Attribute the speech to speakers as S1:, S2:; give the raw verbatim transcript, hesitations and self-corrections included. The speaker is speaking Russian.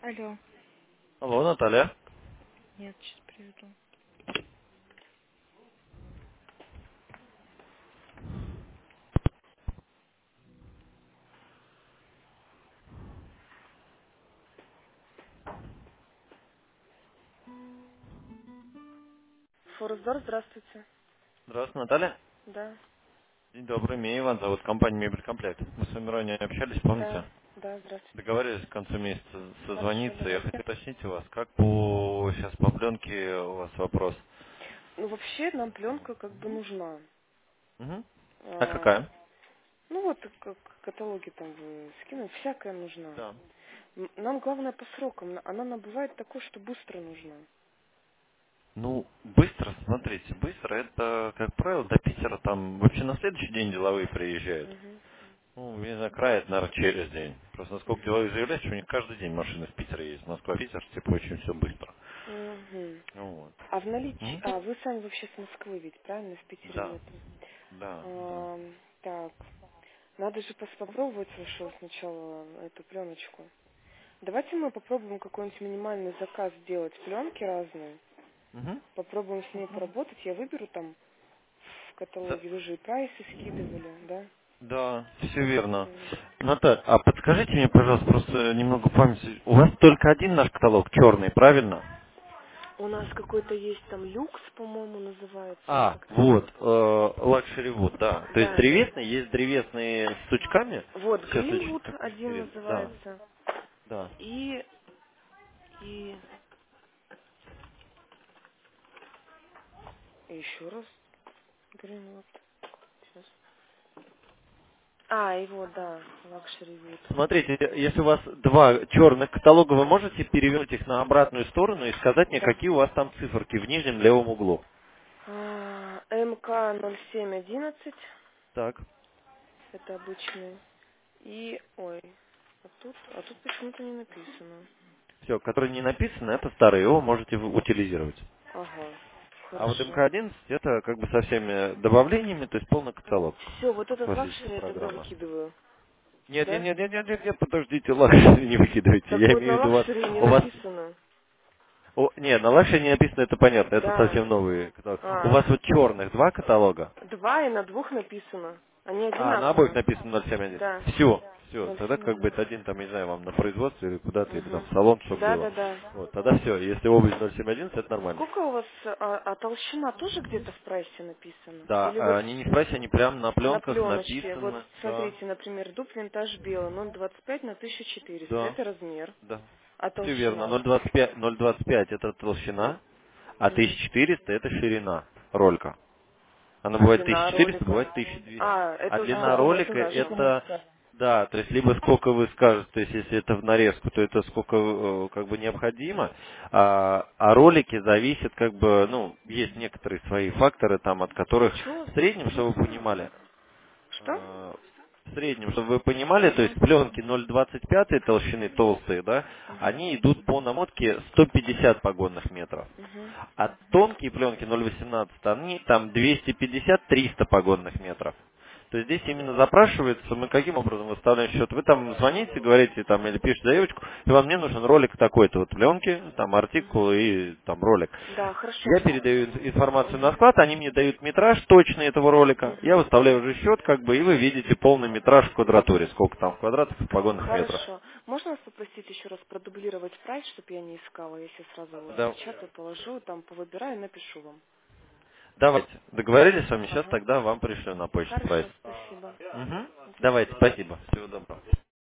S1: Алло.
S2: Алло, Наталья.
S1: Нет, сейчас приведу. Форсдор, здравствуйте.
S2: Здравствуйте, Наталья.
S1: Да,
S2: День добрый, меня Иван зовут, компания Мебелькомплект. Мы с вами ранее общались, помните?
S1: да, да, здравствуйте.
S2: Договорились к концу месяца
S1: Хорошо,
S2: созвониться. Я
S1: давайте.
S2: хотел уточнить у вас, как по сейчас по пленке у вас вопрос?
S1: Ну, вообще нам пленка как бы нужна.
S2: Мгм. А
S1: А,
S2: какая?
S1: ну, вот как каталоги там вы скинули, всякая нужна.
S2: Да.
S1: М, Нам главное по срокам. Она нам бывает такой, что быстро нужна.
S2: Ну, быстро, смотрите, быстро, это, как правило, до Питера там вообще на следующий день деловые приезжают.
S1: Угу,
S2: Ну, не знаю, край, это, наверное, через день. Просто насколько
S1: угу,
S2: деловые заявляют, что у них каждый день машины в Питер ездят. Москва-Питер, типа, очень все быстро.
S1: угу.
S2: Ну, вот.
S1: А в наличии...
S2: М?
S1: А, вы сами вообще с Москвы ведь, правильно? В Питере
S2: Да,
S1: нету.
S2: да, да.
S1: Ам, так, надо же пос- попробовать вашу сначала эту пленочку. Давайте мы попробуем какой-нибудь минимальный заказ сделать, пленки разные.
S2: Мгм.
S1: Попробуем с ней поработать. Я выберу там в
S2: Да,
S1: каталоге, вы же и прайсы скидывали, да?
S2: да, все верно.
S1: М.
S2: Наталья, а подскажите мне, пожалуйста, просто немного памяти. У вас только один наш каталог черный, правильно?
S1: У нас какой-то есть там люкс, по-моему, называется, или
S2: А,
S1: как-то.
S2: вот, лакшери вот, да. То есть
S1: Да, да.
S2: древесный, есть древесные с сучками.
S1: Вот,
S2: Сейчас я чуть
S1: Гринвуд
S2: так
S1: один
S2: перед- Да,
S1: называется.
S2: да.
S1: И, и, и еще раз Гринвуд. Сейчас. А, его, да, лакшери вуд.
S2: Смотрите, если у вас два черных каталога, вы можете перевернуть их на обратную сторону и сказать мне,
S1: Да.
S2: какие у вас там циферки в нижнем левом углу.
S1: А, МК ноль семь одиннадцать,
S2: Так.
S1: это обычный. И, ой, а тут, а тут почему-то не написано.
S2: Все, которые не написаны, это старые, его можете вы утилизировать.
S1: Ага,
S2: А вот
S1: хорошо.
S2: эм ка одиннадцать это как бы со всеми добавлениями, то есть полный каталог.
S1: Все, вот этот
S2: Классическая
S1: лакшери я тогда
S2: программа.
S1: выкидываю,
S2: Нет, нет,
S1: да?
S2: нет, нет, нет, нет, нет, подождите, лакшери не выкидывайте.
S1: Так
S2: Я
S1: вот на
S2: имею в виду, у вас,
S1: лакшери не
S2: у вас,
S1: написано.
S2: о, нет, на лакшери не написано, это понятно, это
S1: Да.
S2: совсем новый каталог. У
S1: А,
S2: вас вот черных два каталога,
S1: два и на двух написано. Они
S2: а на обоих
S1: одинаковые.
S2: написано ноль семь один.
S1: Да,
S2: Все, все,
S1: ноль
S2: тогда
S1: семь
S2: как бы
S1: один.
S2: это один, там, не знаю, вам на производство или куда-то, или там
S1: Угу.
S2: в салон, чтобы
S1: Да,
S2: было.
S1: да, да.
S2: Вот, тогда все, если обувь ноль семь один, это нормально.
S1: Сколько у вас, а, а толщина тоже где-то в прайсе написана?
S2: Да,
S1: Или
S2: а
S1: вот
S2: они не спросят, они прямо на
S1: на
S2: пленках
S1: пленочке? Вот
S2: написано, да,
S1: смотрите, например, дуб винтаж белый, ноль двадцать пять на тысяча четыреста.
S2: да.
S1: Это размер.
S2: Да.
S1: А
S2: Все верно.
S1: толщина?
S2: ноль двадцать пять, ноль двадцать пять это толщина, а
S1: Мгм.
S2: тысяча четыреста это ширина ролика. Она
S1: А
S2: бывает
S1: длина
S2: тысяча четыреста,
S1: ролика?
S2: бывает тысяча двести.
S1: А,
S2: А
S1: это уже
S2: длина
S1: сколько мы
S2: ролика
S1: скажем.
S2: это, да, то есть либо сколько вы скажете, то есть если это в нарезку, то это сколько э, как бы необходимо, а, а ролики зависят как бы, ну, есть некоторые свои факторы там, от которых
S1: Чё?
S2: в среднем, чтобы вы понимали,
S1: Что?
S2: э, в среднем, чтобы вы понимали, то есть пленки ноль двадцать пять толщины толстые, да,
S1: Угу.
S2: они идут по намотке сто пятьдесят погонных метров.
S1: Угу.
S2: А тонкие пленки ноль восемнадцать, они там двести пятьдесят триста погонных метров. То есть здесь именно запрашивается, мы каким образом выставляем счет. Вы там звоните, говорите там или пишете заявочку, и вам мне нужен ролик такой-то вот пленки, там артикул и там ролик.
S1: Да, хорошо.
S2: Я передаю ин- информацию на
S1: Угу.
S2: склад, они мне дают метраж точный этого ролика, я
S1: Угу.
S2: выставляю уже счет, как бы, и вы видите полный метраж в квадратуре, сколько там в квадратах и погонных метрах.
S1: Хорошо. Можно вас попросить еще раз продублировать прайс, чтобы я не искала, если сразу его
S2: Да.
S1: распечатаю, положу, там повыбираю и напишу вам.
S2: Давайте. Договорились с вами, сейчас
S1: Ага.
S2: тогда вам пришлю на почту прайс.
S1: Хорошо, спасибо.
S2: Угу.
S1: До
S2: Давайте,
S1: свидания.
S2: спасибо. Всего доброго.